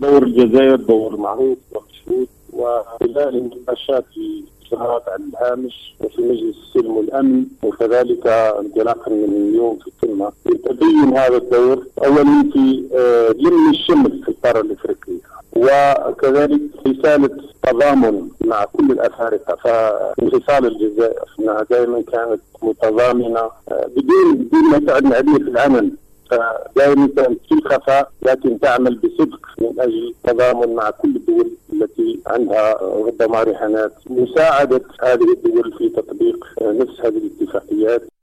دور الجزائر دور معروف ومشهود، وخلال النقاشات في اجراءات على الهامش وفي مجلس السلم والامن وكذلك انطلاقا من اليوم في القمه يتبين هذا الدور اولا في لم الشمل في القاره الافريقيه، وكذلك رساله تضامن مع كل الافارقه. فانفصال الجزائر انها دائما كانت متضامنه بدون ما تعلن عليه في العمل، فدائما كانت في الخفاء لكن تعمل بصدق من اجل التضامن مع كل الدول التي عندها ربما رهانات، مساعده هذه الدول في تطبيق نفس هذه الاتفاقيات.